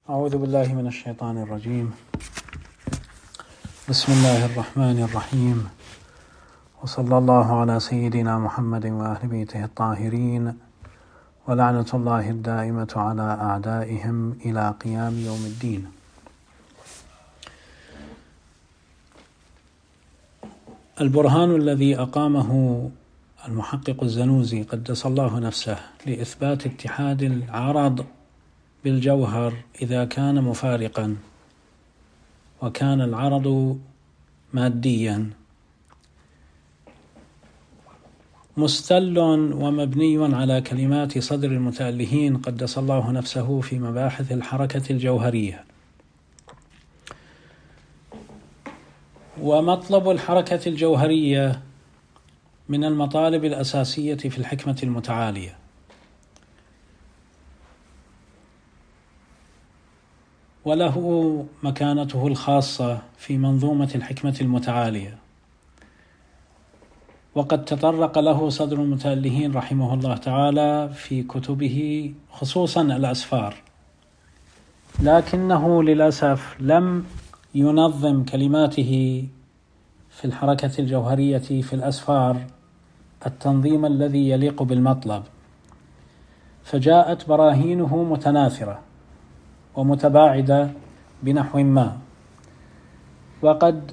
أعوذ بالله من الشيطان الرجيم. بسم الله الرحمن الرحيم، وصلى الله على سيدنا محمد وأهل بيته الطاهرين، ولعنة الله الدائمة على أعدائهم إلى قيام يوم الدين. البرهان الذي أقامه المحقق الزنوزي قدس الله نفسه لإثبات اتحاد العرض بالجوهر إذا كان مفارقا وكان العرض ماديا مستل ومبني على كلمات صدر المتألهين قدس الله نفسه في مباحث الحركة الجوهرية. ومطلب الحركة الجوهرية من المطالب الأساسية في الحكمة المتعالية، وله مكانته الخاصة في منظومة الحكمة المتعالية، وقد تطرق له صدر المتألهين رحمه الله تعالى في كتبه خصوصا الأسفار، لكنه للأسف لم ينظم كلماته في الحركة الجوهرية في الأسفار التنظيم الذي يليق بالمطلب، فجاءت براهينه متناثرة ومتباعدة بنحو ما. وقد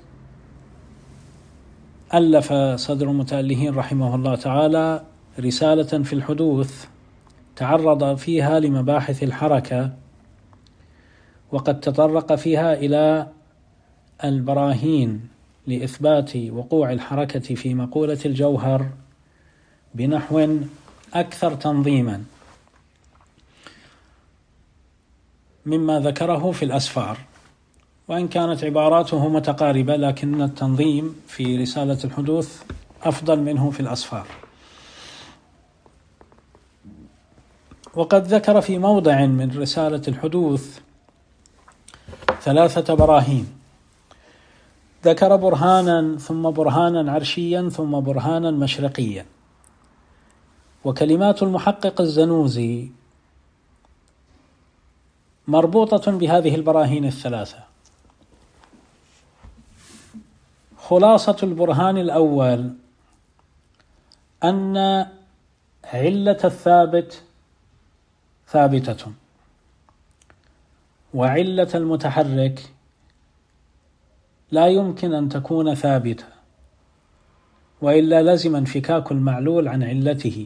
ألف صدر المتألهين رحمه الله تعالى رسالة في الحدوث تعرض فيها لمباحث الحركة، وقد تطرق فيها إلى البراهين لإثبات وقوع الحركة في مقولة الجوهر بنحو أكثر تنظيما مما ذكره في الأسفار، وإن كانت عباراته متقاربة لكن التنظيم في رسالة الحدوث أفضل منه في الأسفار. وقد ذكر في موضع من رسالة الحدوث 3 براهين، ذكر برهانا ثم برهانا عرشيا ثم برهانا مشرقيا. وكلمات المحقق الزنوزي مربوطة بهذه البراهين 3. خلاصة البرهان الأول أن علة الثابت ثابتة، وعلة المتحرك لا يمكن أن تكون ثابتة، وإلا لزم انفكاك المعلول عن علته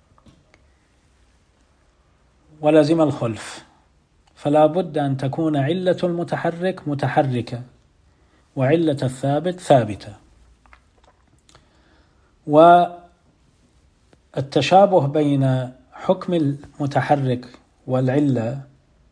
ولزم الخلف، فلا بد أن تكون علة المتحرك متحركة وعلة الثابت ثابتة. والتشابه بين حكم المتحرك والعلة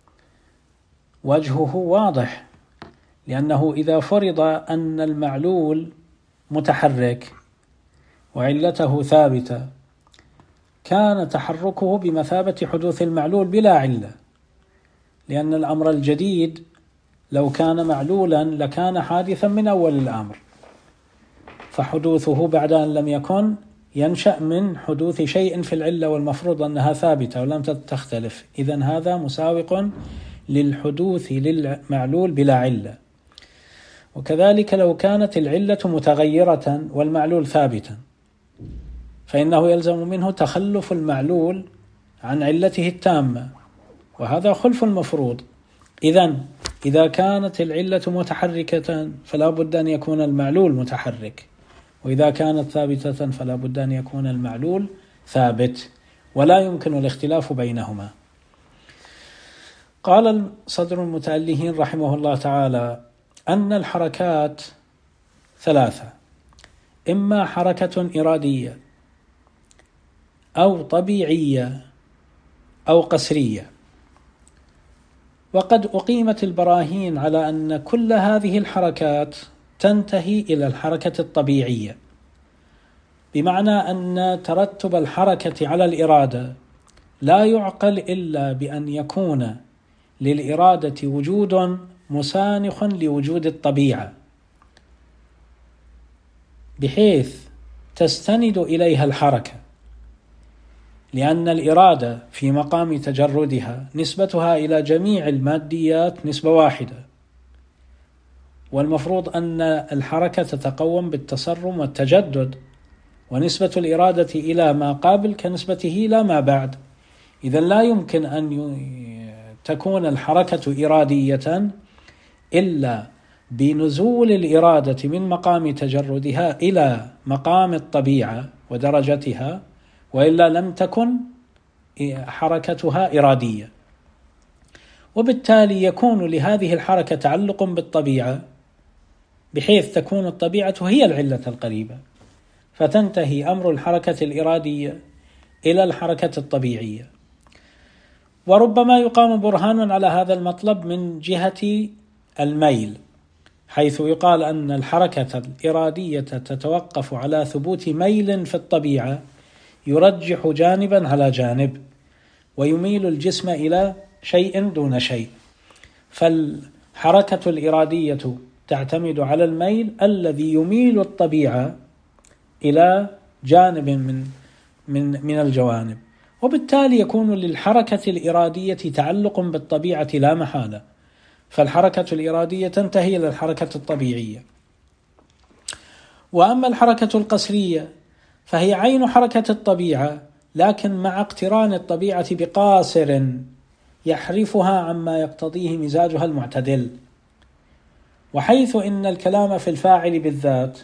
وجهه واضح، لأنه إذا فرض أن المعلول متحرك وعلته ثابتة كان تحركه بمثابة حدوث المعلول بلا علة، لأن الأمر الجديد لو كان معلولا لكان حادثا من أول الأمر، فحدوثه بعد أن لم يكن ينشأ من حدوث شيء في العلة والمفروض أنها ثابتة ولم تختلف، إذن هذا مساوق للحدوث للمعلول بلا علة. وكذلك لو كانت العلة متغيرة والمعلول ثابتا فإنه يلزم منه تخلف المعلول عن علته التامة، وهذا خلف المفروض. إذن إذا كانت العلة متحركة فلا بد أن يكون المعلول متحرك، وإذا كانت ثابتة فلا بد أن يكون المعلول ثابت، ولا يمكن الاختلاف بينهما. قال صدر المتألهين رحمه الله تعالى أن الحركات 3، إما حركة إرادية أو طبيعية أو قسرية. وقد أقيمت البراهين على أن كل هذه الحركات تنتهي إلى الحركة الطبيعية، بمعنى أن ترتب الحركة على الإرادة لا يعقل إلا بأن يكون للإرادة وجود مسانخ لوجود الطبيعة، بحيث تستند إليها الحركة، لأن الإرادة في مقام تجردها نسبتها إلى جميع الماديات نسبة واحدة، والمفروض أن الحركة تتقوم بالتصرم والتجدد، ونسبة الإرادة إلى ما قبل كنسبته إلى ما بعد. إذن لا يمكن أن تكون الحركة إرادية إلا بنزول الإرادة من مقام تجردها إلى مقام الطبيعة ودرجتها، وإلا لم تكن حركتها إرادية. وبالتالي يكون لهذه الحركة تعلق بالطبيعة، بحيث تكون الطبيعة هي العلة القريبة، فتنتهي أمر الحركة الإرادية إلى الحركة الطبيعية. وربما يقام برهان على هذا المطلب من جهة الميل، حيث يقال أن الحركة الإرادية تتوقف على ثبوت ميل في الطبيعة يرجح جانبا على جانب، ويميل الجسم إلى شيء دون شيء. فالحركة الإرادية تعتمد على الميل الذي يميل الطبيعة إلى جانب من الجوانب، وبالتالي يكون للحركة الإرادية تعلق بالطبيعة لا محالة، فالحركة الإرادية تنتهي إلى الحركة الطبيعية. وأما الحركة القسرية فهي عين حركة الطبيعة، لكن مع اقتران الطبيعة بقاصر يحرفها عما يقتضيه مزاجها المعتدل. وحيث إن الكلام في الفاعل بالذات،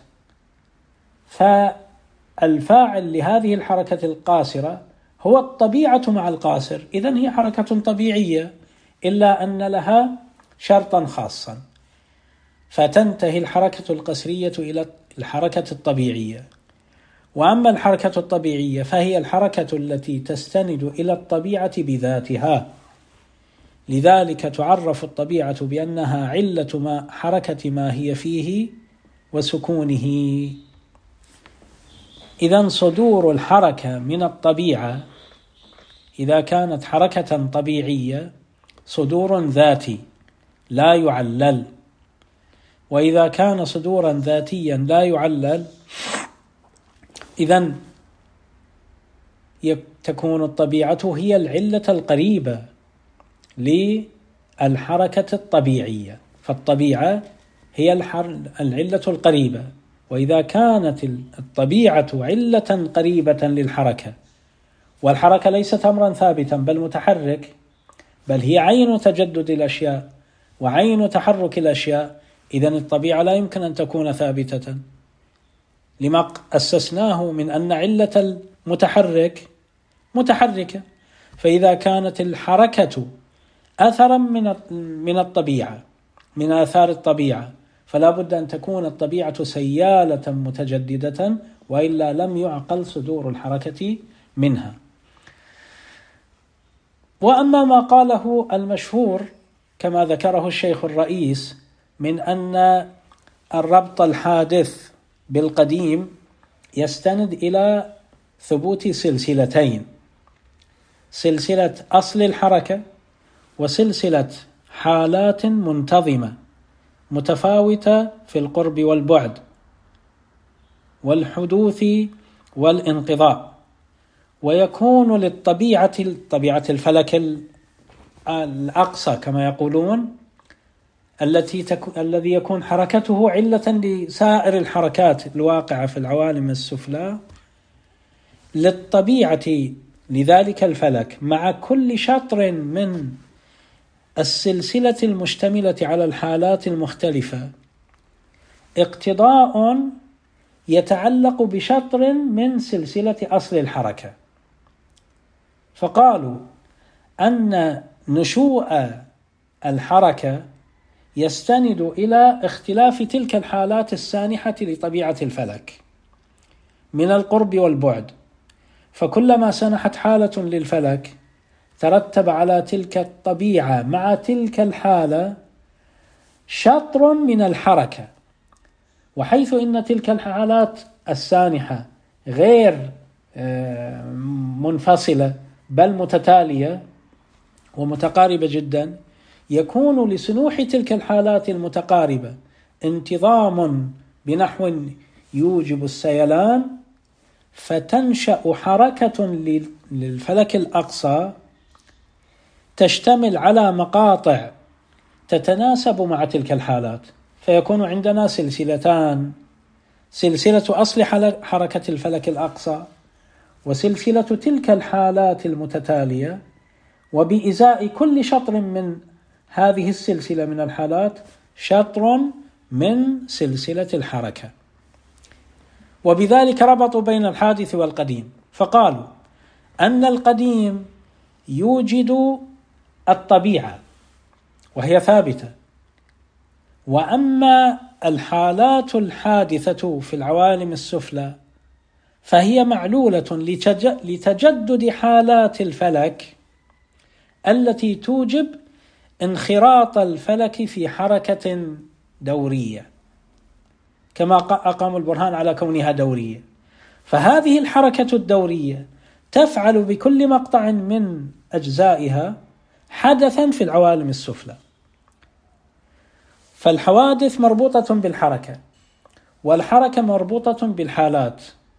فالفاعل لهذه الحركة القاصرة هو الطبيعة مع القاصر، إذن هي حركة طبيعية، إلا أن لها شرطا خاصا، فتنتهي الحركة القسرية إلى الحركة الطبيعية. وأما الحركة الطبيعية فهي الحركة التي تستند إلى الطبيعة بذاتها، لذلك تعرف الطبيعة بأنها علة حركة ما هي فيه وسكونه. إذن صدور الحركة من الطبيعة إذا كانت حركة طبيعية صدور ذاتي لا يعلل، وإذا كان صدورا ذاتيا لا يعلل إذن تكون الطبيعة هي العلة القريبة للحركة الطبيعية، فالطبيعة هي العلة القريبة. وإذا كانت الطبيعة علة قريبة للحركة، والحركة ليست أمرا ثابتا بل متحرك، بل هي عين تجدد الأشياء وعين تحرك الأشياء، إذن الطبيعة لا يمكن أن تكون ثابتة، لما أسسناه من أن علة المتحرك متحركة. فإذا كانت الحركة أثرا من الطبيعة، من آثار الطبيعة، فلا بد أن تكون الطبيعة سيالة متجددة، وإلا لم يعقل صدور الحركة منها. وأما ما قاله المشهور كما ذكره الشيخ الرئيس من أن الربط الحادث بالقديم يستند إلى ثبوت سلسلتين: سلسلة أصل الحركة وسلسلة حالات منتظمة متفاوتة في القرب والبعد والحدوث والانقضاء. ويكون طبيعة الفلك الأقصى كما يقولون الذي يكون حركته علة لسائر الحركات الواقعة في العوالم السفلى، للطبيعة لذلك الفلك مع كل شطر من السلسلة المشتملة على الحالات المختلفة اقتضاء يتعلق بشطر من سلسلة أصل الحركة. فقالوا أن نشوء الحركة يستند إلى اختلاف تلك الحالات السانحة لطبيعة الفلك من القرب والبعد، فكلما سنحت حالة للفلك ترتب على تلك الطبيعة مع تلك الحالة شطر من الحركة. وحيث إن تلك الحالات السانحة غير منفصلة بل متتالية ومتقاربة جدا، يكون لسنوح تلك الحالات المتقاربة انتظام بنحو يوجب السيلان، فتنشأ حركة للفلك الأقصى تشتمل على مقاطع تتناسب مع تلك الحالات، فيكون عندنا سلسلتان: سلسلة أصل حركة الفلك الأقصى وسلسلة تلك الحالات المتتالية، وبإزاء كل شطر من هذه السلسلة من الحالات شطر من سلسلة الحركة. وبذلك ربطوا بين الحادث والقديم، فقالوا أن القديم يوجد الطبيعة وهي ثابتة، وأما الحالات الحادثة في العوالم السفلى فهي معلولة لتجدد حالات الفلك التي توجب انخراط الفلك في حركة دورية، كما أقام البرهان على كونها دورية. فهذه الحركة الدورية تفعل بكل مقطع من أجزائها حدثا في العوالم السفلى. فالحوادث مربوطة بالحركة، والحركة مربوطة بالحالات،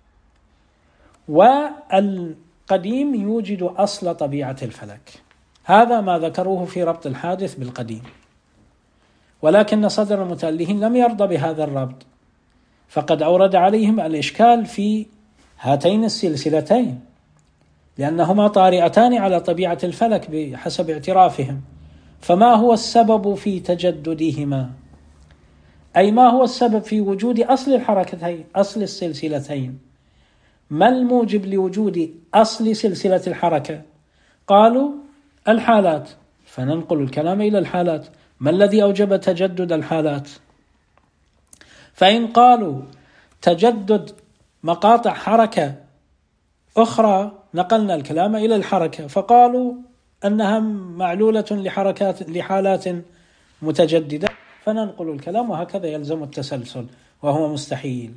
والقديم يوجد أصل طبيعة الفلك. هذا ما ذكروه في ربط الحادث بالقديم، ولكن صدر المتألهين لم يرضى بهذا الربط، فقد أورد عليهم الإشكال في هاتين السلسلتين، لأنهما طارئتان على طبيعة الفلك بحسب اعترافهم. فما هو السبب في تجددهما؟ أي ما هو السبب في وجود أصل الحركتين، أصل السلسلتين؟ ما الموجب لوجود أصل سلسلة الحركة؟ قالوا الحالات، فننقل الكلام إلى الحالات. ما الذي أوجب تجدد الحالات؟ فإن قالوا تجدد مقاطع حركة أخرى نقلنا الكلام إلى الحركة، فقالوا أنها معلولة لحالات متجددة، فننقل الكلام، وهكذا يلزم التسلسل وهو مستحيل.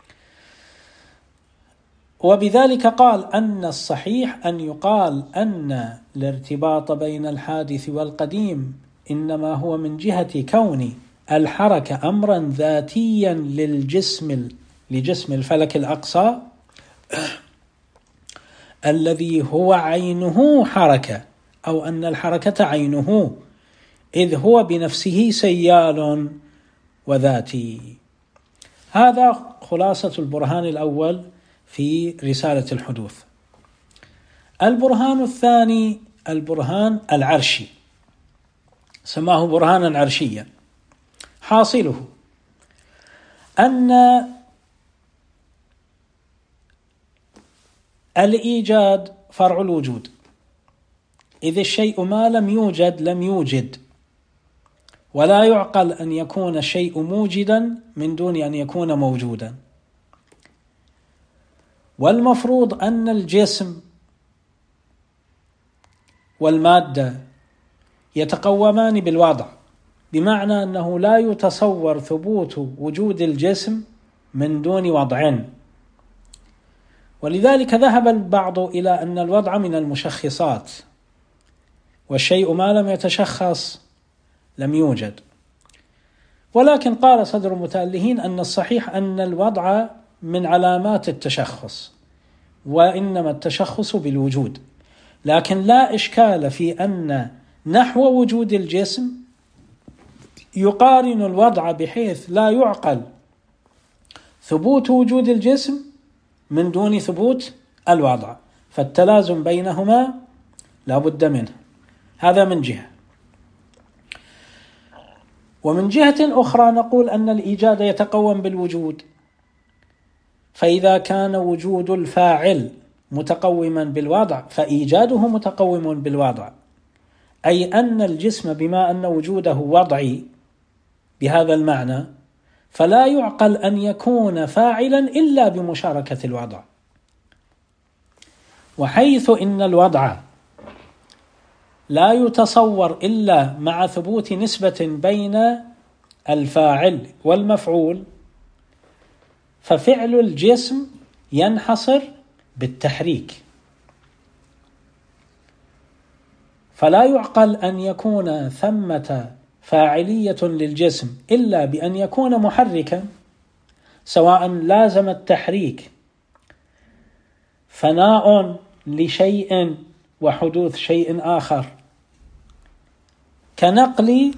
وبذلك قال أن الصحيح أن يقال أن الارتباط بين الحادث والقديم إنما هو من جهة كون الحركة أمرا ذاتيا لجسم الفلك الأقصى الذي هو عينه حركة، أو أن الحركة عينه، إذ هو بنفسه سيال وذاتي. هذا خلاصة البرهان الأول في رسالة الحدوث. البرهان الثاني البرهان العرشي، سماه برهانا عرشيا. حاصله أن الإيجاد فرع الوجود، إذ الشيء ما لم يوجد لم يوجد، ولا يعقل أن يكون الشيء موجدا من دون أن يكون موجودا. والمفروض أن الجسم والمادة يتقومان بالوضع، بمعنى أنه لا يتصور ثبوت وجود الجسم من دون وضع. ولذلك ذهب البعض إلى أن الوضع من المشخصات، والشيء ما لم يتشخص لم يوجد. ولكن قال صدر المتألهين أن الصحيح أن الوضع من علامات التشخص، وإنما التشخص بالوجود. لكن لا إشكال في أن نحو وجود الجسم يقارن الوضع، بحيث لا يعقل ثبوت وجود الجسم من دون ثبوت الوضع، فالتلازم بينهما لا بد منه. هذا من جهة. ومن جهة أخرى نقول أن الإيجاد يتقوم بالوجود، فإذا كان وجود الفاعل متقوما بالوضع فإيجاده متقوم بالوضع، أي أن الجسم بما أن وجوده وضعي بهذا المعنى فلا يعقل أن يكون فاعلا إلا بمشاركة الوضع. وحيث إن الوضع لا يتصور إلا مع ثبوت نسبة بين الفاعل والمفعول، ففعل الجسم ينحصر بالتحريك، فلا يعقل أن يكون ثمة فاعلية للجسم إلا بأن يكون محركا، سواء لازم التحريك فناء لشيء وحدوث شيء آخر، كنقل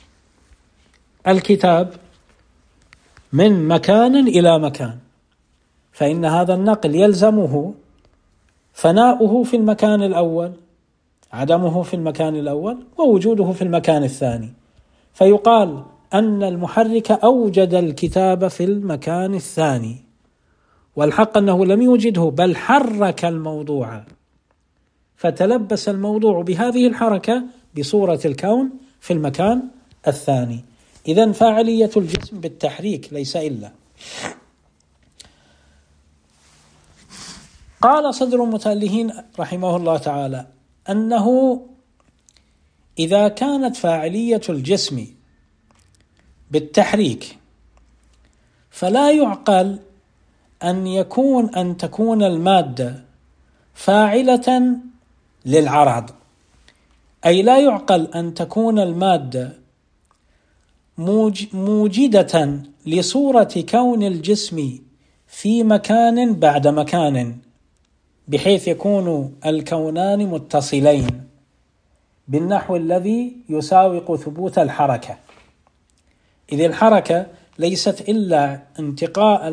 الكتاب من مكان إلى مكان، فإن هذا النقل يلزمه فناؤه في المكان الأول، عدمه في المكان الأول، ووجوده في المكان الثاني، فيقال أن المحرك أوجد الكتاب في المكان الثاني، والحق أنه لم يوجده بل حرك الموضوع، فتلبس الموضوع بهذه الحركة بصورة الكون في المكان الثاني. إذن فاعلية الجسم بالتحريك ليس إلا. قال صدر المتألهين رحمه الله تعالى أنه إذا كانت فاعلية الجسم بالتحريك فلا يعقل أن تكون المادة فاعلة للعرض، أي لا يعقل أن تكون المادة موجدة لصورة كون الجسم في مكان بعد مكان، بحيث يكون الكونان متصلين بالنحو الذي يساوق ثبوت الحركة، إذ الحركة ليست إلا انتقاء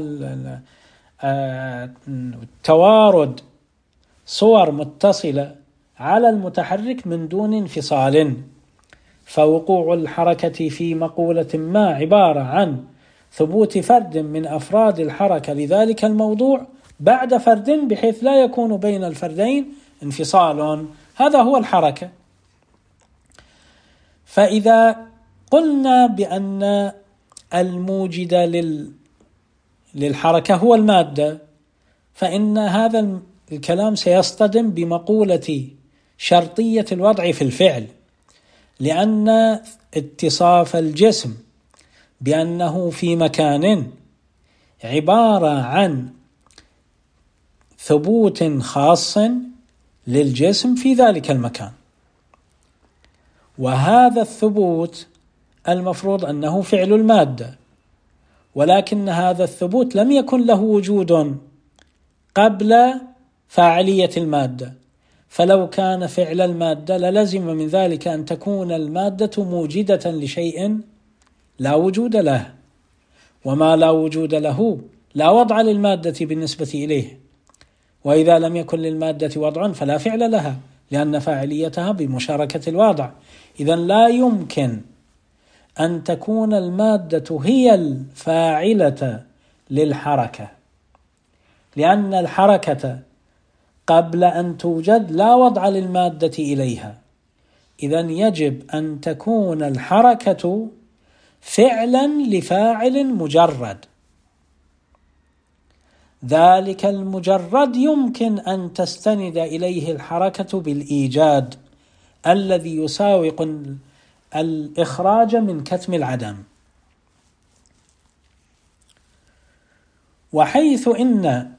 توارد صور متصلة على المتحرك من دون انفصال، فوقوع الحركة في مقولة ما عبارة عن ثبوت فرد من أفراد الحركة لذلك الموضوع بعد فرد، بحيث لا يكون بين الفردين انفصال، هذا هو الحركة. فإذا قلنا بأن الموجد للحركة هو المادة، فإن هذا الكلام سيصطدم بمقولة شرطية الوضع في الفعل، لأن اتصاف الجسم بأنه في مكان عبارة عن ثبوت خاص للجسم في ذلك المكان، وهذا الثبوت المفروض أنه فعل المادة، ولكن هذا الثبوت لم يكن له وجود قبل فاعلية المادة، فلو كان فعل المادة للزم من ذلك أن تكون المادة موجدة لشيء لا وجود له، وما لا وجود له لا وضع للمادة بالنسبة إليه، وإذا لم يكن للمادة وضع فلا فعل لها، لأن فاعليتها بمشاركة الوضع. إذن لا يمكن أن تكون المادة هي الفاعلة للحركة، لأن الحركة قبل أن توجد لا وضع للمادة إليها. إذن يجب أن تكون الحركة فعلا لفاعل مجرد، ذلك المجرد يمكن أن تستند إليه الحركة بالإيجاد الذي يساوق الإخراج من كتم العدم. وحيث إن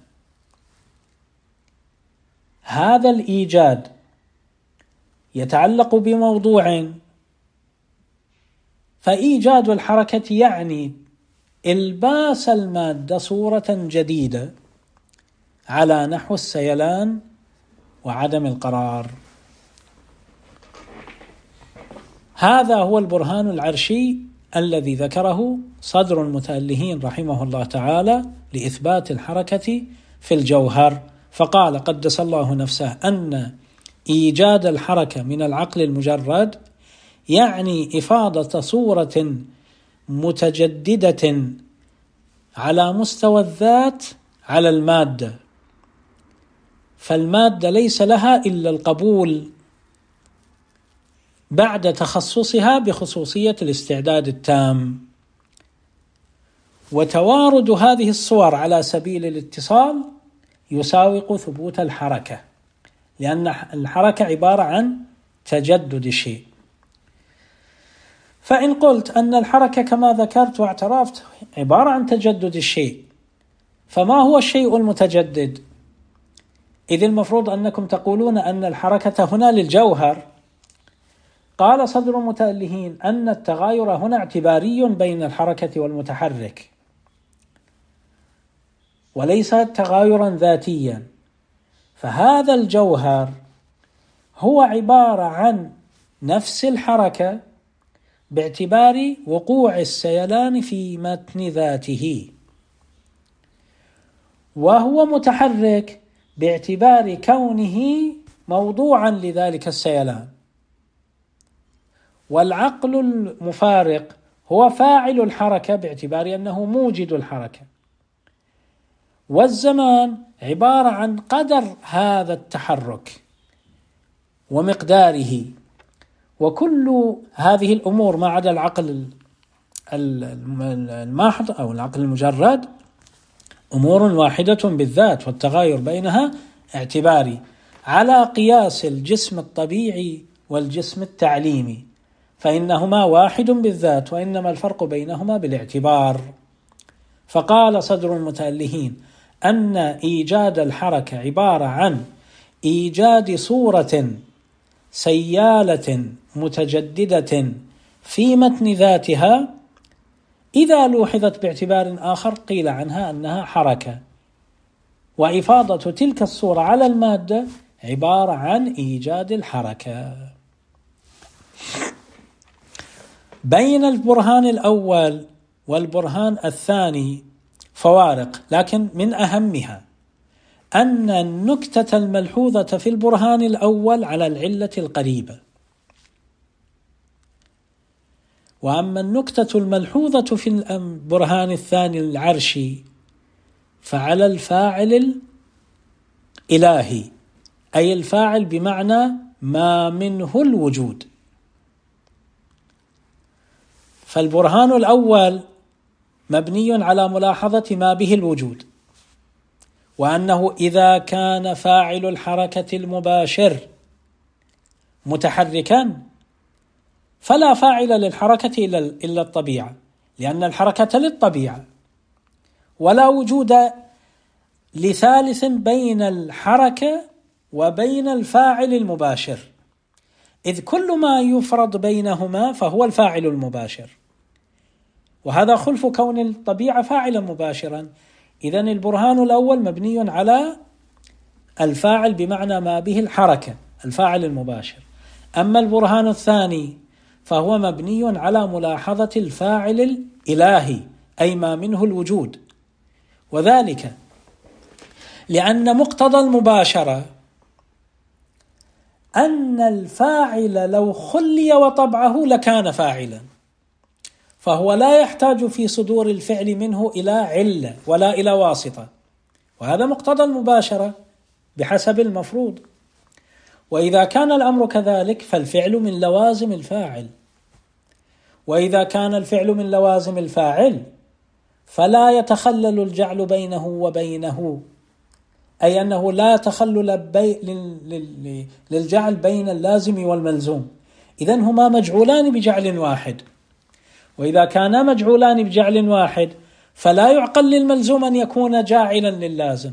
هذا الإيجاد يتعلق بموضوع، فإيجاد الحركة يعني إلباس المادة صورة جديدة على نحو السيلان وعدم القرار. هذا هو البرهان العرشي الذي ذكره صدر المتألهين رحمه الله تعالى لإثبات الحركة في الجوهر، فقال قدس الله نفسه أن إيجاد الحركة من العقل المجرد يعني إفاضة صورة متجددة على مستوى الذات على المادة، فالمادة ليس لها إلا القبول بعد تخصصها بخصوصية الاستعداد التام. وتوارد هذه الصور على سبيل الاتصال يساوق ثبوت الحركة، لأن الحركة عبارة عن تجدد الشيء. فإن قلت أن الحركة كما ذكرت واعترفت عبارة عن تجدد الشيء، فما هو الشيء المتجدد؟ إذ المفروض أنكم تقولون أن الحركة هنا للجوهر. قال صدر المتألهين أن التغاير هنا اعتباري بين الحركة والمتحرك، وليس تغايرا ذاتيا، فهذا الجوهر هو عبارة عن نفس الحركة باعتبار وقوع السيلان في متن ذاته، وهو متحرك باعتبار كونه موضوعا لذلك السيلان. والعقل المفارق هو فاعل الحركة باعتبار أنه موجد الحركة، والزمان عبارة عن قدر هذا التحرك ومقداره. وكل هذه الأمور ما عدا العقل الماحض أو العقل المجرد أمور واحدة بالذات، والتغاير بينها اعتباري على قياس الجسم الطبيعي والجسم التعليمي، فإنهما واحد بالذات، وإنما الفرق بينهما بالاعتبار. فقال صدر المتألهين أن إيجاد الحركة عبارة عن إيجاد صورة سيالة متجددة في متن ذاتها، إذا لوحظت باعتبار آخر قيل عنها أنها حركة، وإفاضة تلك الصورة على المادة عبارة عن إيجاد الحركة. بين البرهان الأول والبرهان الثاني فوارق، لكن من أهمها أن النكتة الملحوظة في البرهان الأول على العلة القريبة، وأما النكتة الملحوظة في البرهان الثاني العرشي فعلى الفاعل الإلهي، أي الفاعل بمعنى ما منه الوجود. فالبرهان الأول مبني على ملاحظة ما به الوجود، وأنه إذا كان فاعل الحركة المباشر متحركا فلا فاعل للحركة إلا الطبيعة، لأن الحركة للطبيعة، ولا وجود لثالث بين الحركة وبين الفاعل المباشر، إذ كل ما يفرض بينهما فهو الفاعل المباشر، وهذا خلف كون الطبيعة فاعلا مباشرا. إذن البرهان الأول مبني على الفاعل بمعنى ما به الحركة، الفاعل المباشر. أما البرهان الثاني فهو مبني على ملاحظة الفاعل الإلهي، أي ما منه الوجود، وذلك لأن مقتضى المباشرة أن الفاعل لو خلي وطبعه لكان فاعلا، فهو لا يحتاج في صدور الفعل منه إلى علة ولا إلى واسطة، وهذا مقتضى المباشرة بحسب المفروض. وإذا كان الأمر كذلك فالفعل من لوازم الفاعل، وإذا كان الفعل من لوازم الفاعل فلا يتخلل الجعل بينه وبينه، أي أنه لا تخلل للجعل بين اللازم والملزوم، إذن هما مجعولان بجعل واحد. وإذا كانا مجعولان بجعل واحد فلا يعقل للملزوم أن يكون جاعلا لللازم،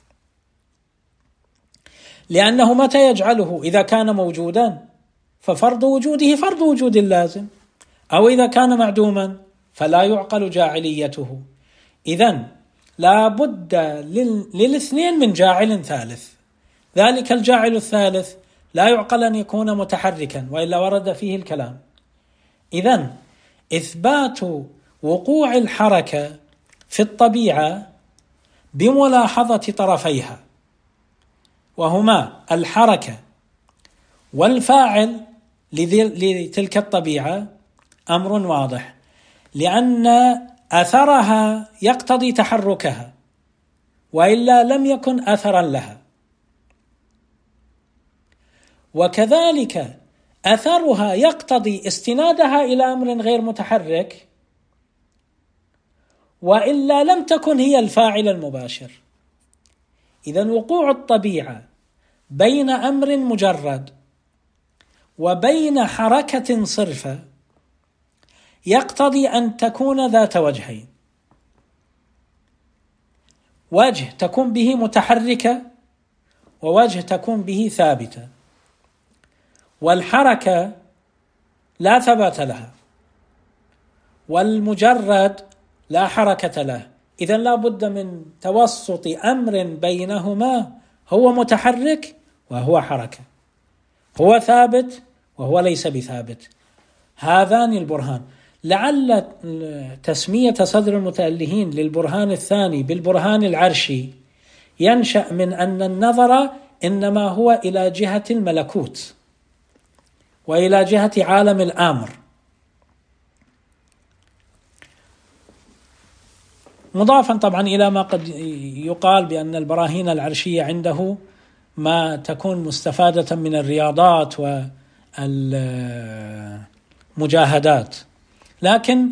لأنه متى يجعله إذا كان موجودا ففرض وجوده فرض وجود اللازم، أو إذا كان معدوما فلا يعقل جاعليته. إذن لا بد للاثنين من جاعل ثالث، ذلك الجاعل الثالث لا يعقل أن يكون متحركا وإلا ورد فيه الكلام. إذن إثبات وقوع الحركة في الطبيعة بملاحظة طرفيها، وهما الحركة والفاعل لتلك الطبيعة، أمر واضح، لأن أثرها يقتضي تحركها، وإلا لم يكن أثرا لها. وكذلك أثرها يقتضي استنادها إلى أمر غير متحرك، وإلا لم تكن هي الفاعل المباشر. إذن وقوع الطبيعة بين أمر مجرد وبين حركة صرفة يقتضي أن تكون ذات وجهين، وجه تكون به متحركة ووجه تكون به ثابتة، والحركة لا ثبات لها والمجرد لا حركة له. إذن لا بد من توسط أمر بينهما هو متحرك وهو حركة، هو ثابت وهو ليس بثابت. هذان البرهان. لعل تسمية صدر المتألهين للبرهان الثاني بالبرهان العرشي ينشأ من أن النظر إنما هو إلى جهة الملكوت وإلى جهة عالم الأمر، مضافا طبعا إلى ما قد يقال بأن البراهين العرشية عنده ما تكون مستفادة من الرياضات والمجاهدات، لكن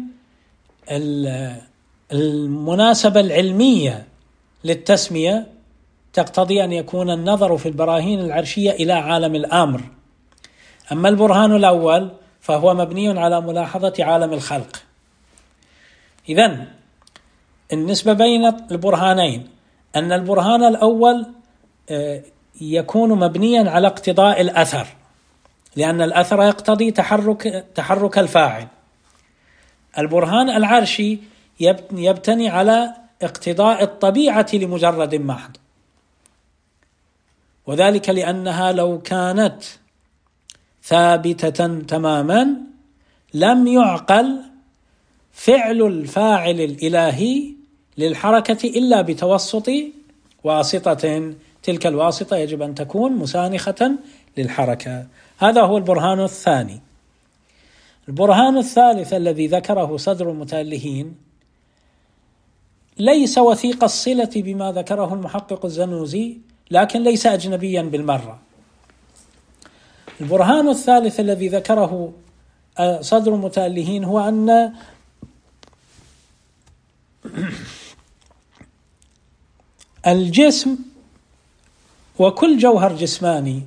المناسبة العلمية للتسمية تقتضي أن يكون النظر في البراهين العرشية إلى عالم الأمر. أما البرهان الأول فهو مبني على ملاحظة عالم الخلق. إذن النسبة بين البرهانين أن البرهان الأول يكون مبنيا على اقتضاء الأثر، لأن الأثر يقتضي تحرك الفاعل. البرهان العرشي يبتني على اقتضاء الطبيعة لمجرد محض، وذلك لأنها لو كانت ثابتة تماما لم يعقل فعل الفاعل الإلهي للحركة إلا بتوسط واسطة، تلك الواسطة يجب أن تكون مسانخة للحركة. هذا هو البرهان الثاني. البرهان الثالث الذي ذكره صدر المتألهين ليس وثيق الصلة بما ذكره المحقق الزنوزي، لكن ليس أجنبيا بالمرة. البرهان الثالث الذي ذكره صدر المتألهين هو أن الجسم وكل جوهر جسماني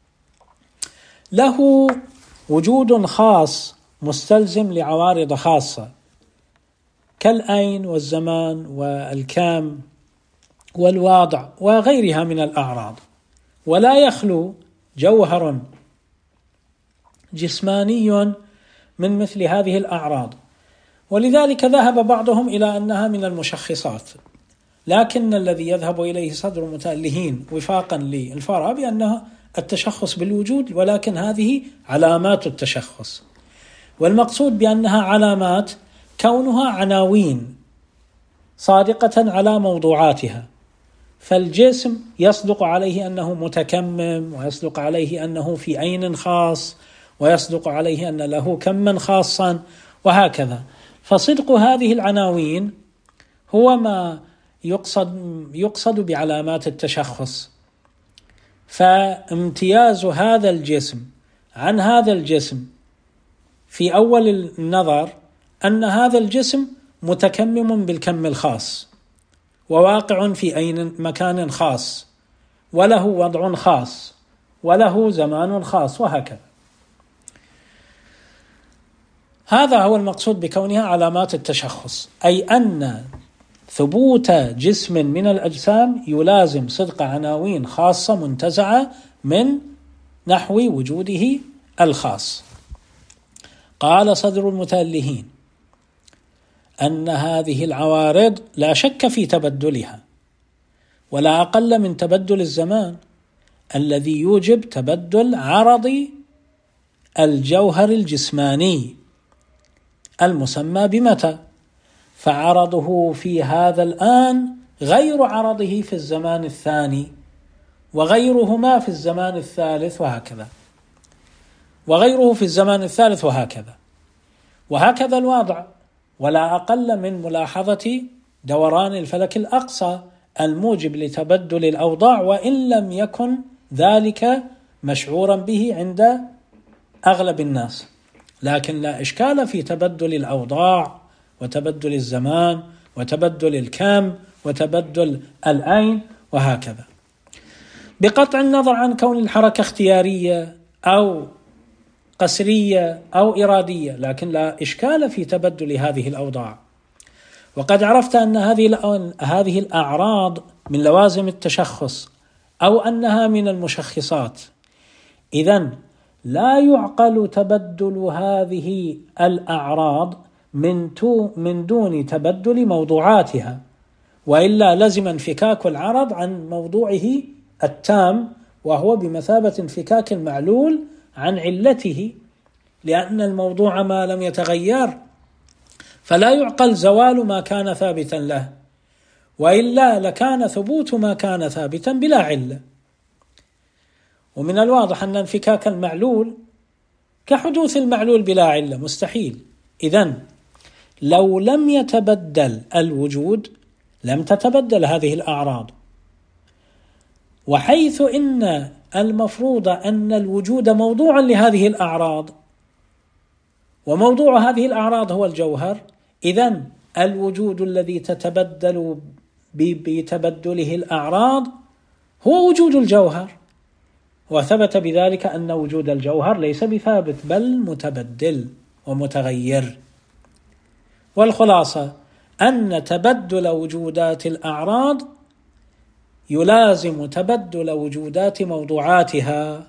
له وجود خاص مستلزم لعوارض خاصة كالأين والزمان والكام والواضع وغيرها من الأعراض، ولا يخلو جوهر جسماني من مثل هذه الأعراض، ولذلك ذهب بعضهم إلى أنها من المشخصات، لكن الذي يذهب إليه صدر المتألهين وفاقا للفارابي أنه التشخص بالوجود، ولكن هذه علامات التشخص، والمقصود بأنها علامات كونها عناوين صادقة على موضوعاتها. فالجسم يصدق عليه أنه متكمم، ويصدق عليه أنه في عين خاص، ويصدق عليه أن له كما خاصا، وهكذا. فصدق هذه العناوين هو ما يقصد بعلامات التشخص. فامتياز هذا الجسم عن هذا الجسم في أول النظر أن هذا الجسم متكمم بالكم الخاص، وواقع في أي مكان خاص، وله وضع خاص، وله زمان خاص، وهكذا. هذا هو المقصود بكونها علامات التشخص، أي أن ثبوت جسم من الأجسام يلازم صدق عناوين خاصة منتزعة من نحو وجوده الخاص. قال صدر المتألهين أن هذه العوارض لا شك في تبدلها، ولا أقل من تبدل الزمان الذي يوجب تبدل عرض الجوهر الجسماني المسمى بمتى، فعرضه في هذا الآن غير عرضه في الزمان الثاني، وغيرهما في الزمان الثالث، وهكذا، وغيره في الزمان الثالث، وهكذا، وهكذا الوضع. ولا أقل من ملاحظة دوران الفلك الأقصى الموجب لتبدل الأوضاع، وإن لم يكن ذلك مشعورا به عند أغلب الناس، لكن لا إشكال في تبدل الأوضاع وتبدل الزمان وتبدل الكم وتبدل العين، وهكذا، بقطع النظر عن كون الحركة اختيارية أو قسرية أو إرادية، لكن لا إشكال في تبدل هذه الأوضاع. وقد عرفت أن هذه الأعراض من لوازم التشخص أو أنها من المشخصات، إذن لا يعقل تبدل هذه الأعراض من دون تبدل موضوعاتها، وإلا لزم انفكاك العرض عن موضوعه التام، وهو بمثابة انفكاك المعلول عن علته، لأن الموضوع ما لم يتغير فلا يعقل زوال ما كان ثابتا له، وإلا لكان ثبوت ما كان ثابتا بلا علة. ومن الواضح أن انفكاك المعلول كحدوث المعلول بلا علة مستحيل. إذن لو لم يتبدل الوجود لم تتبدل هذه الأعراض، وحيث إن المفروض أن الوجود موضوع لهذه الأعراض، وموضوع هذه الأعراض هو الجوهر، إذن الوجود الذي تتبدل بتبدله الأعراض هو وجود الجوهر، وثبت بذلك أن وجود الجوهر ليس بثابت بل متبدل ومتغير. والخلاصة أن تبدل وجودات الأعراض يلازم تبدل وجودات موضوعاتها،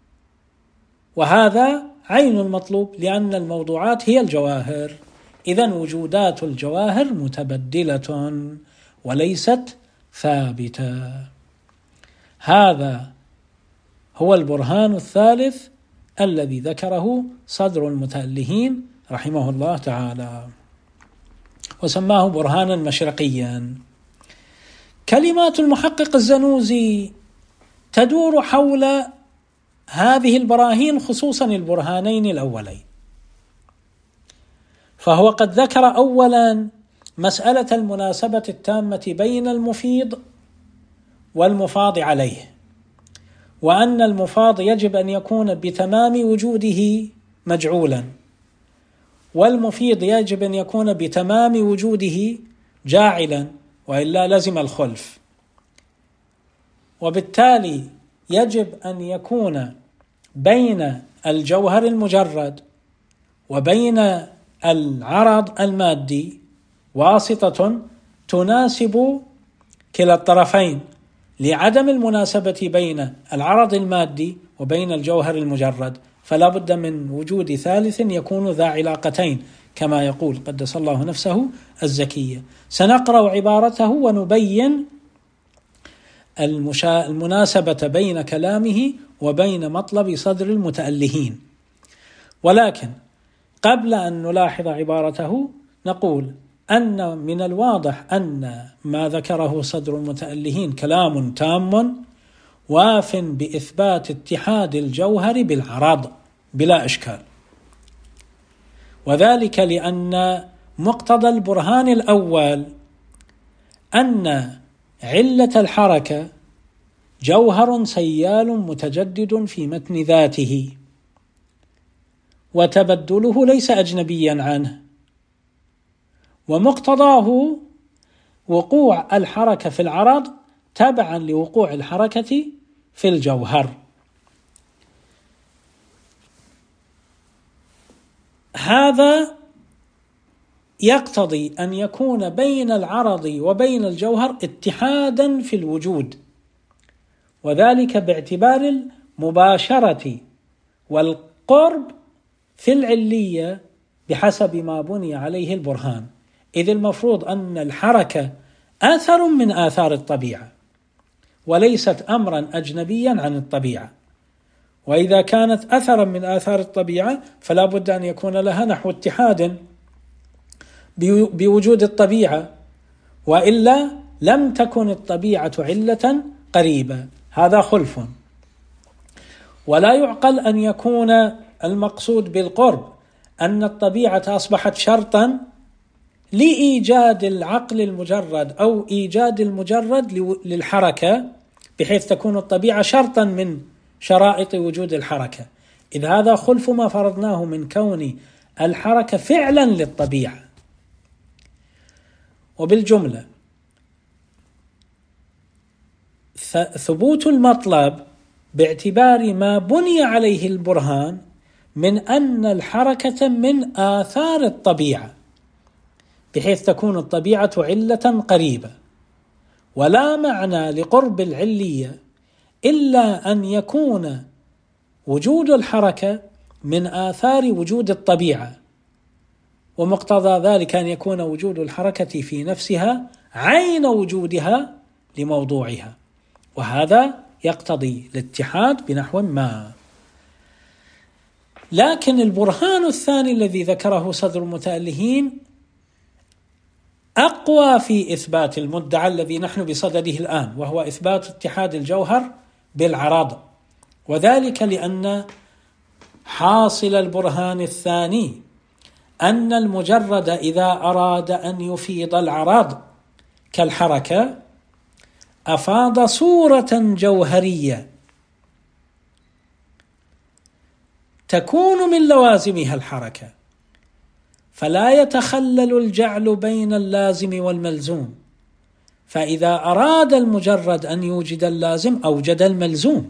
وهذا عين المطلوب، لأن الموضوعات هي الجواهر. إذن وجودات الجواهر متبدلة وليست ثابتة. هذا هو البرهان الثالث الذي ذكره صدر المتألهين رحمه الله تعالى، وسماه برهانا مشرقيا. كلمات المحقق الزنوزي تدور حول هذه البراهين، خصوصا البرهانين الأولين. فهو قد ذكر أولا مسألة المناسبة التامة بين المفيض والمفاض عليه، وأن المفاض يجب أن يكون بتمام وجوده مجعولا، والمفيض يجب أن يكون بتمام وجوده جاعلا، وإلا لزم الخلف. وبالتالي يجب أن يكون بين الجوهر المجرد وبين العرض المادي واسطة تناسب كلا الطرفين، لعدم المناسبة بين العرض المادي وبين الجوهر المجرد، فلا بد من وجود ثالث يكون ذا علاقتين، كما يقول قدس الله نفسه الزكية. سنقرأ عبارته ونبين المناسبة بين كلامه وبين مطلب صدر المتألهين. ولكن قبل أن نلاحظ عبارته نقول أن من الواضح أن ما ذكره صدر المتألهين كلام تام واف بإثبات اتحاد الجوهر بالعرض بلا إشكال، وذلك لأن مقتضى البرهان الأول أن علة الحركة جوهر سيال متجدد في متن ذاته، وتبدله ليس أجنبيا عنه، ومقتضاه وقوع الحركة في العرض تبعا لوقوع الحركة في الجوهر. هذا يقتضي أن يكون بين العرض وبين الجوهر اتحادا في الوجود، وذلك باعتبار المباشرة والقرب في العلية بحسب ما بني عليه البرهان، إذ المفروض أن الحركة أثر من آثار الطبيعة وليست أمرا أجنبيا عن الطبيعة، وإذا كانت أثرا من آثار الطبيعة فلا بد أن يكون لها نحو اتحاد بوجود الطبيعة، وإلا لم تكن الطبيعة علة قريبة. هذا خلف. ولا يعقل أن يكون المقصود بالقرب أن الطبيعة أصبحت شرطا لإيجاد العقل المجرد أو إيجاد المجرد للحركة، بحيث تكون الطبيعة شرطا من شرائط وجود الحركة، إذ هذا خلف ما فرضناه من كون الحركة فعلا للطبيعة. وبالجملة ثبوت المطلب باعتبار ما بني عليه البرهان من أن الحركة من آثار الطبيعة، بحيث تكون الطبيعة علة قريبة، ولا معنى لقرب العلية إلا أن يكون وجود الحركة من آثار وجود الطبيعة، ومقتضى ذلك أن يكون وجود الحركة في نفسها عين وجودها لموضوعها، وهذا يقتضي الاتحاد بنحو ما. لكن البرهان الثاني الذي ذكره صدر المتألهين أقوى في إثبات المدعى الذي نحن بصدده الآن، وهو إثبات اتحاد الجوهر بالعرض، وذلك لأن حاصل البرهان الثاني أن المجرد إذا أراد أن يفيض العرض كالحركة أفاض صورة جوهرية تكون من لوازمها الحركة، فلا يتخلل الجعل بين اللازم والملزوم، فإذا أراد المجرد أن يوجد اللازم أوجد الملزوم،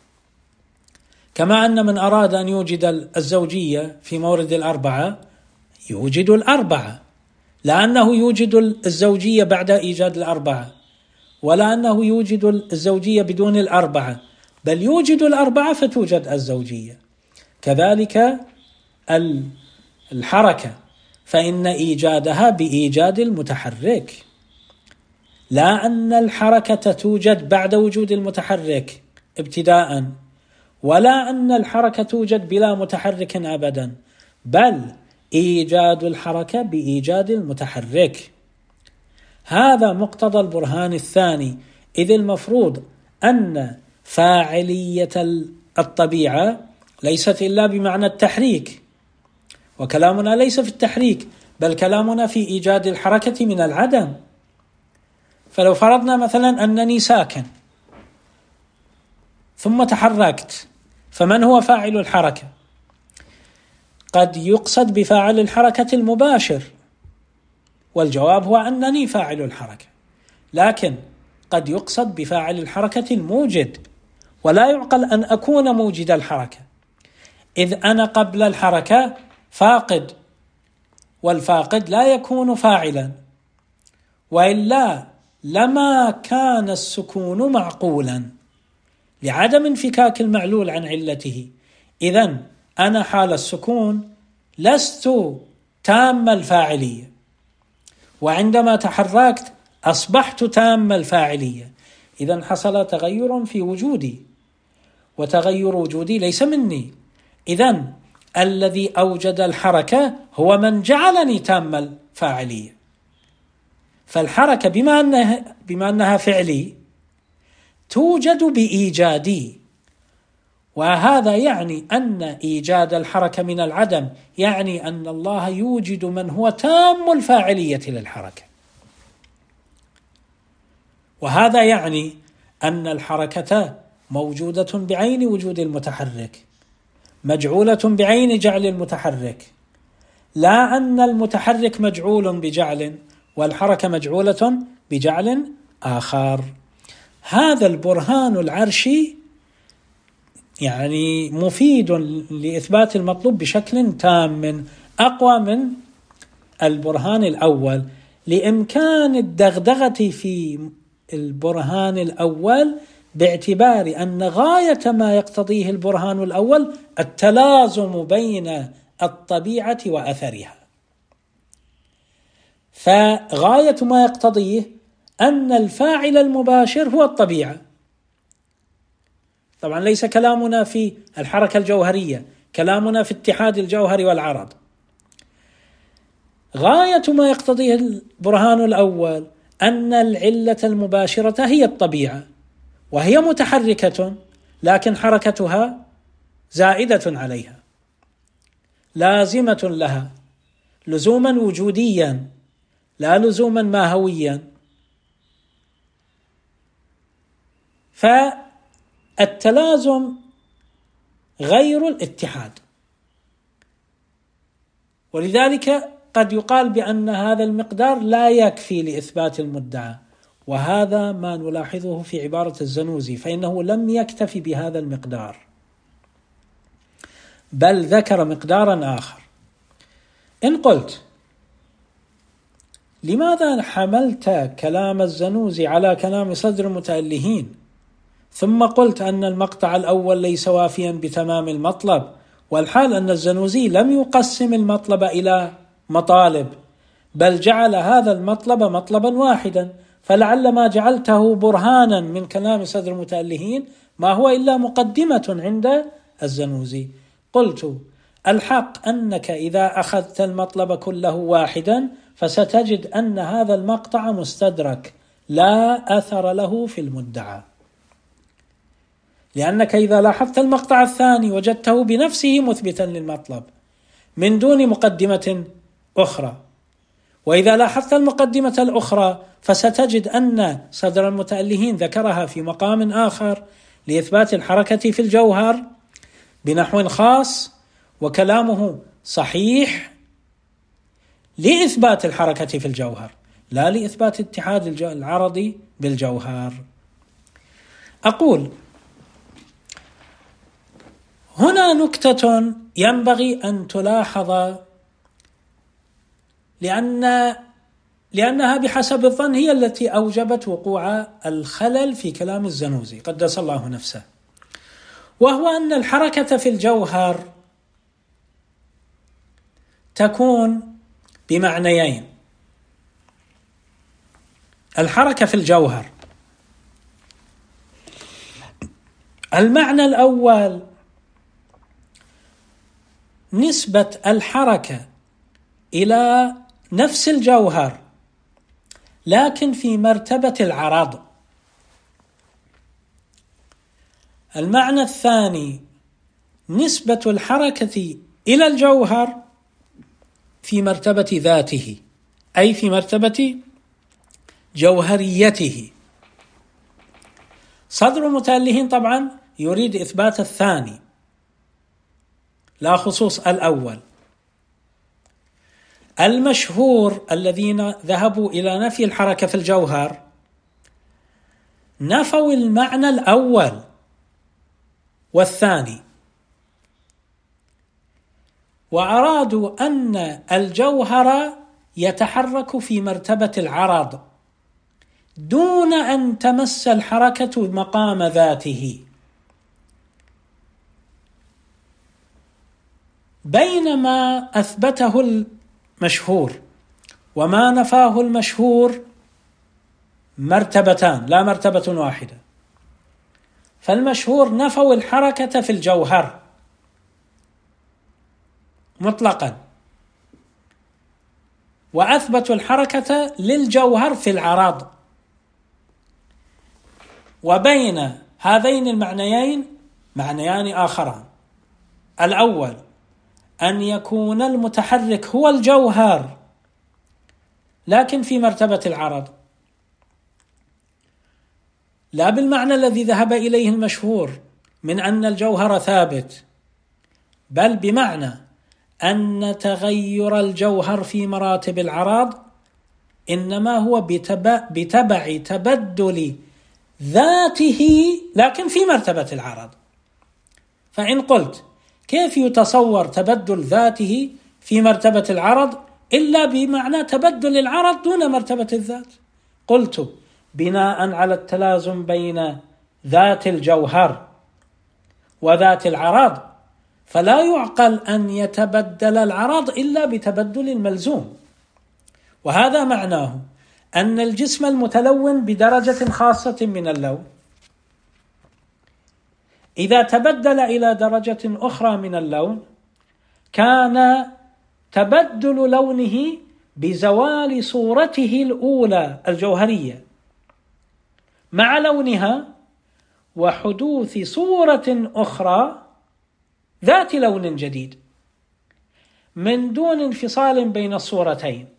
كما أن من أراد أن يوجد الزوجية في مورد الأربعة يوجد الأربعة، لا أنه يوجد الزوجية بعد إيجاد الأربعة، ولا أنه يوجد الزوجية بدون الأربعة، بل يوجد الأربعة فتوجد الزوجية. كذلك الحركة فإن إيجادها بإيجاد المتحرك، لا أن الحركة توجد بعد وجود المتحرك ابتداء، ولا أن الحركة توجد بلا متحرك أبدا، بل إيجاد الحركة بإيجاد المتحرك. هذا مقتضى البرهان الثاني، إذ المفروض أن فاعلية الطبيعة ليست إلا بمعنى التحريك، وكلامنا ليس في التحريك بل كلامنا في إيجاد الحركة من العدم. فلو فرضنا مثلا أنني ساكن ثم تحركت، فمن هو فاعل الحركة؟ قد يقصد بفاعل الحركة المباشر، والجواب هو أنني فاعل الحركة، لكن قد يقصد بفاعل الحركة الموجد، ولا يعقل أن أكون موجد الحركة، إذ أنا قبل الحركة فاقد، والفاقد لا يكون فاعلا، وإلا لما كان السكون معقولا لعدم انفكاك المعلول عن علته. إذن أنا حال السكون لست تام الفاعلية، وعندما تحركت أصبحت تام الفاعلية، إذن حصل تغير في وجودي، وتغير وجودي ليس مني، إذن الذي أوجد الحركة هو من جعلني تام الفاعلية. فالحركة بما أنها فعلي توجد بإيجادي، وهذا يعني أن إيجاد الحركة من العدم يعني أن الله يوجد من هو تام الفاعلية للحركة، وهذا يعني أن الحركة موجودة بعين وجود المتحرك، مجعولة بعين جعل المتحرك، لا أن المتحرك مجعول بجعل والحركة مجعولة بجعل آخر. هذا البرهان العرشي يعني مفيد لإثبات المطلوب بشكل تام، أقوى من البرهان الأول، لإمكان الدغدغة في البرهان الأول باعتبار أن غاية ما يقتضيه البرهان الأول التلازم بين الطبيعة وأثرها، فغاية ما يقتضيه أن الفاعل المباشر هو الطبيعة. طبعا ليس كلامنا في الحركة الجوهرية، كلامنا في اتحاد الجوهر والعرض. غاية ما يقتضيه البرهان الأول أن العلة المباشرة هي الطبيعة، وهي متحركة لكن حركتها زائدة عليها، لازمة لها لزوما وجوديا لا لزوما ماهويا. فالتلازم غير الاتحاد، ولذلك قد يقال بأن هذا المقدار لا يكفي لإثبات المدعى، وهذا ما نلاحظه في عبارة الزنوزي، فإنه لم يكتفي بهذا المقدار بل ذكر مقدارا آخر. إن قلت لماذا حملت كلام الزنوزي على كلام صدر المتألهين، ثم قلت أن المقطع الأول ليس وافيا بتمام المطلب، والحال أن الزنوزي لم يقسم المطلب إلى مطالب، بل جعل هذا المطلب مطلبا واحدا، فلعل ما جعلته برهانا من كلام صدر المتألهين ما هو إلا مقدمة عند الزنوزي. قلت: الحق أنك إذا أخذت المطلب كله واحدا فستجد أن هذا المقطع مستدرك لا أثر له في المدعى، لأنك إذا لاحظت المقطع الثاني وجدته بنفسه مثبتا للمطلب من دون مقدمة أخرى، وإذا لاحظت المقدمة الأخرى فستجد أن صدر المتألهين ذكرها في مقام آخر لإثبات الحركة في الجوهر بنحو خاص، وكلامه صحيح لإثبات الحركة في الجوهر لا لإثبات اتحاد العرض بالجوهر. أقول هنا نكتة ينبغي أن تلاحظ، لأنها بحسب الظن هي التي أوجبت وقوع الخلل في كلام الزنوزي قدس الله نفسه، وهو أن الحركة في الجوهر تكون بمعنيين. الحركة في الجوهر، المعنى الأول نسبة الحركة إلى نفس الجوهر لكن في مرتبة العرض. المعنى الثاني نسبة الحركة إلى الجوهر في مرتبة ذاته، أي في مرتبة جوهريته. صدر المتألهين طبعا يريد إثبات الثاني لا خصوص الأول. المشهور الذين ذهبوا إلى نفي الحركة في الجوهر نفوا المعنى الأول والثاني، وأرادوا أن الجوهر يتحرك في مرتبة العرض دون أن تمس الحركة مقام ذاته، بينما أثبته المشهور وما نفاه المشهور مرتبتان لا مرتبة واحدة. فالمشهور نفوا الحركة في الجوهر مطلقا، وأثبتوا الحركة للجوهر في العرض. وبين هذين المعنيين معنيان آخران: الأول أن يكون المتحرك هو الجوهر لكن في مرتبة العرض، لا بالمعنى الذي ذهب إليه المشهور من أن الجوهر ثابت، بل بمعنى أن تغير الجوهر في مراتب العرض إنما هو بتبع تبدل ذاته لكن في مرتبة العرض. فإن قلت كيف يتصور تبدل ذاته في مرتبة العرض إلا بمعنى تبدل العرض دون مرتبة الذات؟ قلت بناء على التلازم بين ذات الجوهر وذات العرض فلا يعقل أن يتبدل العرض إلا بتبدل الملزوم، وهذا معناه أن الجسم المتلون بدرجة خاصة من اللون إذا تبدل إلى درجة أخرى من اللون كان تبدل لونه بزوال صورته الأولى الجوهرية مع لونها وحدوث صورة أخرى ذات لون جديد من دون انفصال بين الصورتين،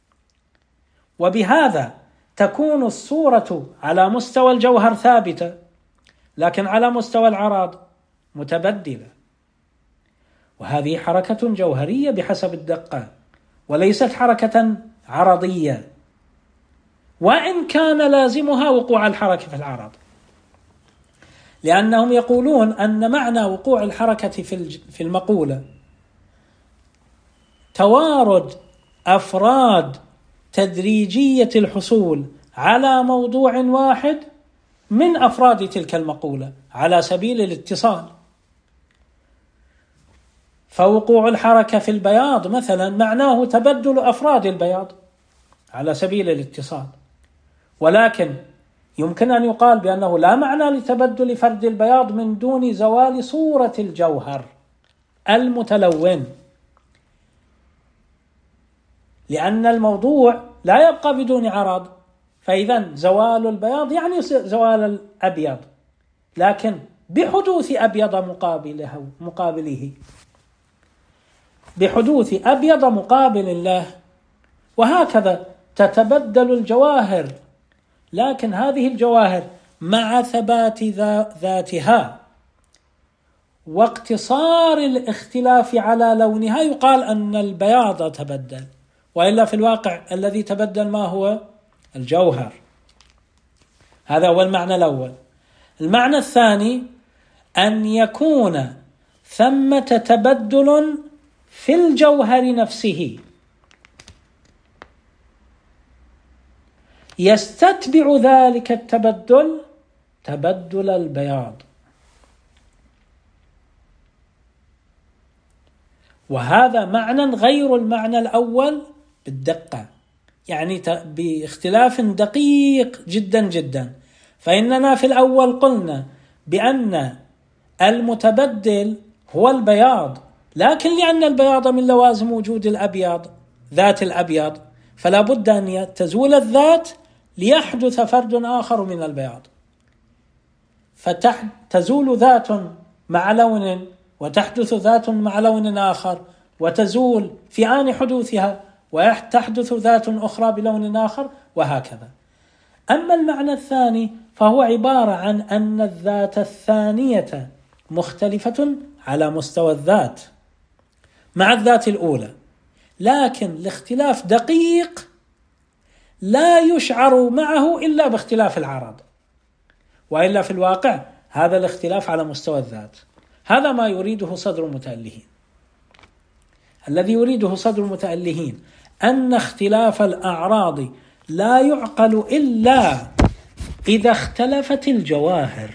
وبهذا تكون الصورة على مستوى الجوهر ثابتة لكن على مستوى العرض متبدلة، وهذه حركة جوهرية بحسب الدقة وليست حركة عرضية، وإن كان لازمها وقوع الحركة في العرض، لأنهم يقولون أن معنى وقوع الحركة في المقولة توارد أفراد تدريجية الحصول على موضوع واحد من أفراد تلك المقولة على سبيل الاتصال. فوقوع الحركة في البياض مثلا معناه تبدل أفراد البياض على سبيل الاتصال، ولكن يمكن أن يقال بأنه لا معنى لتبدل فرد البياض من دون زوال صورة الجوهر المتلون، لأن الموضوع لا يبقى بدون عرض، فإذا زوال البياض يعني زوال الأبيض، لكن بحدوث أبيض مقابله، بحدوث أبيض مقابل له. وهكذا تتبدل الجواهر، لكن هذه الجواهر مع ثبات ذاتها واقتصار الاختلاف على لونها يقال أن البياض تبدل، وإلا في الواقع الذي تبدل ما هو؟ الجوهر. هذا هو المعنى الأول. المعنى الثاني أن يكون ثمة تبدل في الجوهر نفسه يستتبع ذلك التبدل تبدل البياض، وهذا معنى غير المعنى الأول بالدقة، يعني باختلاف دقيق جدا جدا. فإننا في الأول قلنا بأن المتبدل هو البياض، لكن لأن البياض من لوازم وجود الأبيض ذات الأبيض، فلا بد أن تزول الذات ليحدث فرد آخر من البياض، فتزول ذات مع لون وتحدث ذات مع لون آخر، وتزول في آن حدوثها وتحدث ذات أخرى بلون آخر، وهكذا. أما المعنى الثاني فهو عبارة عن أن الذات الثانية مختلفة على مستوى الذات مع الذات الأولى، لكن الاختلاف دقيق لا يشعر معه إلا باختلاف العرض، وإلا في الواقع هذا الاختلاف على مستوى الذات. هذا ما يريده صدر المتألهين. الذي يريده صدر المتألهين أن اختلاف الأعراض لا يعقل إلا إذا اختلفت الجواهر،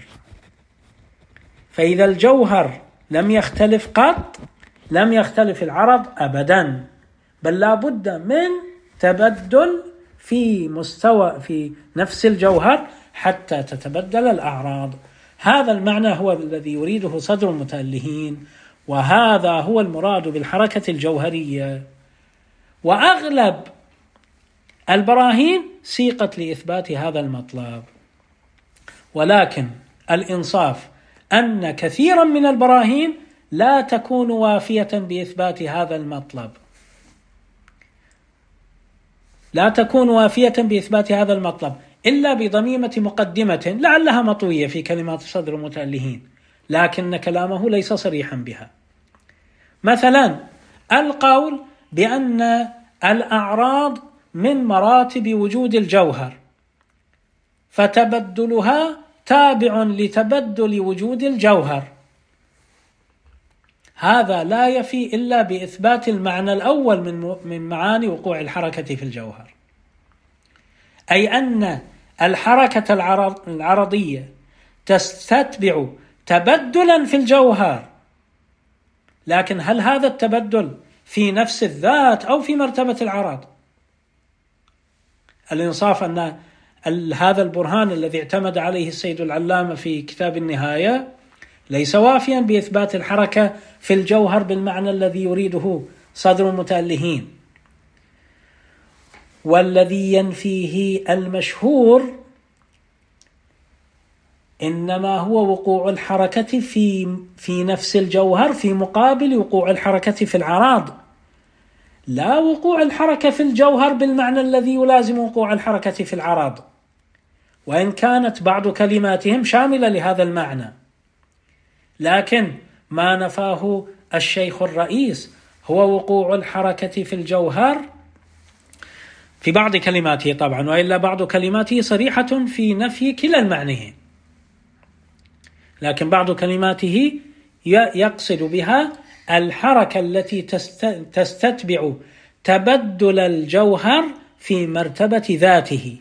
فإذا الجوهر لم يختلف قط لم يختلف العرض أبدا، بل لا بد من تبدل في نفس الجوهر حتى تتبدل الأعراض. هذا المعنى هو الذي يريده صدر المتألهين، وهذا هو المراد بالحركة الجوهرية. وأغلب البراهين سيقت لإثبات هذا المطلب، ولكن الإنصاف أن كثيرا من البراهين لا تكون وافية بإثبات هذا المطلب، لا تكون وافية بإثبات هذا المطلب إلا بضميمة مقدمة لعلها مطوية في كلمات صدر المتألهين، لكن كلامه ليس صريحا بها. مثلا القول بأن الأعراض من مراتب وجود الجوهر، فتبدلها تابع لتبدل وجود الجوهر، هذا لا يفي إلا بإثبات المعنى الأول من معاني وقوع الحركة في الجوهر، أي أن الحركة العرضية تستتبع تبدلا في الجوهر، لكن هل هذا التبدل في نفس الذات أو في مرتبة العرض؟ الإنصاف أن هذا البرهان الذي اعتمد عليه السيد العلامة في كتاب النهاية ليس وافيا بإثبات الحركة في الجوهر بالمعنى الذي يريده صدر المتألهين، والذي ينفيه المشهور إنما هو وقوع الحركة في نفس الجوهر في مقابل وقوع الحركة في العراض، لا وقوع الحركة في الجوهر بالمعنى الذي يلازم وقوع الحركة في العراض، وإن كانت بعض كلماتهم شاملة لهذا المعنى، لكن ما نفاه الشيخ الرئيس هو وقوع الحركة في الجوهر في بعض كلماته طبعا، وإلا بعض كلماته صريحة في نفي كلا المعنيين، لكن بعض كلماته يقصد بها الحركة التي تستتبع تبدل الجوهر في مرتبة ذاته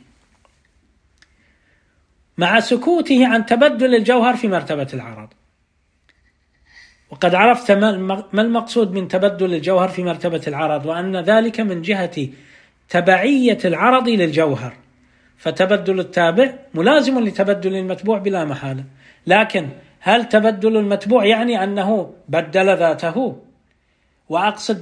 مع سكوته عن تبدل الجوهر في مرتبة العرض. وقد عرفت ما المقصود من تبدل الجوهر في مرتبة العرض، وأن ذلك من جهة تبعية العرض للجوهر، فتبدل التابع ملازم لتبدل المتبوع بلا محالة. لكن هل تبدل المتبوع يعني أنه بدل ذاته؟ وأقصد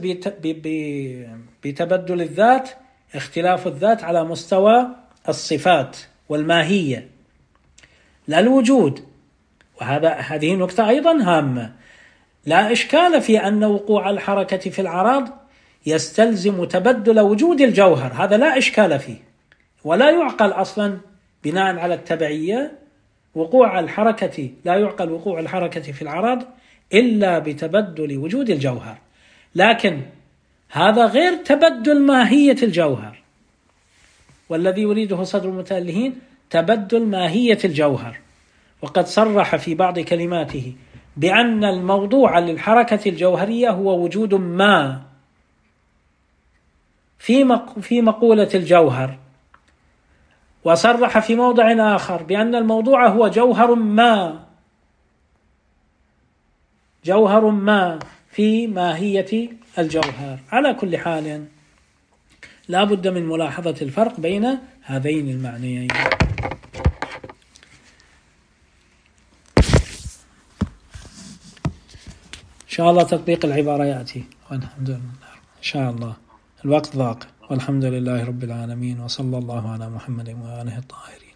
بتبدل الذات اختلاف الذات على مستوى الصفات والماهية لا الوجود. هذه نقطة أيضا هامة. لا إشكال في أن وقوع الحركة في العرض يستلزم تبدل وجود الجوهر، هذا لا إشكال فيه، ولا يعقل أصلا بناء على التبعية وقوع الحركة، لا يعقل وقوع الحركة في العرض إلا بتبدل وجود الجوهر. لكن هذا غير تبدل ماهية الجوهر، والذي يريده صدر المتألهين تبدل ماهية الجوهر. وقد صرح في بعض كلماته بأن الموضوع للحركة الجوهرية هو وجود ما في مقولة الجوهر، وصرح في موضع آخر بأن الموضوع هو جوهر ما في ماهية الجوهر. على كل حال لا بد من ملاحظة الفرق بين هذين المعنيين. إن شاء الله تطبيق العبارة يأتي والحمد لله. إن شاء الله الوقت ضاق، والحمد لله رب العالمين، وصلى الله على محمد وآله الطاهرين.